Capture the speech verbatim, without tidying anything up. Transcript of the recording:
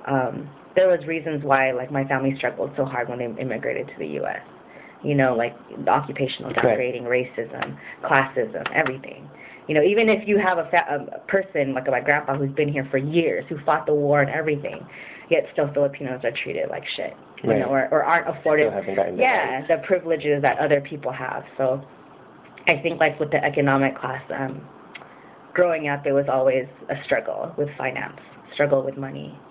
um, there was reasons why, like, my family struggled so hard when they immigrated to the U S. You know, like the occupational downgrading, right. racism, classism, everything. You know, even if you have a, fa- a person like my grandpa who's been here for years, who fought the war and everything, yet still Filipinos are treated like shit, you right. know, or, or aren't afforded, yeah, right. the privileges that other people have. So I think, like, with the economic class, um, growing up, it was always a struggle with finance, struggle with money.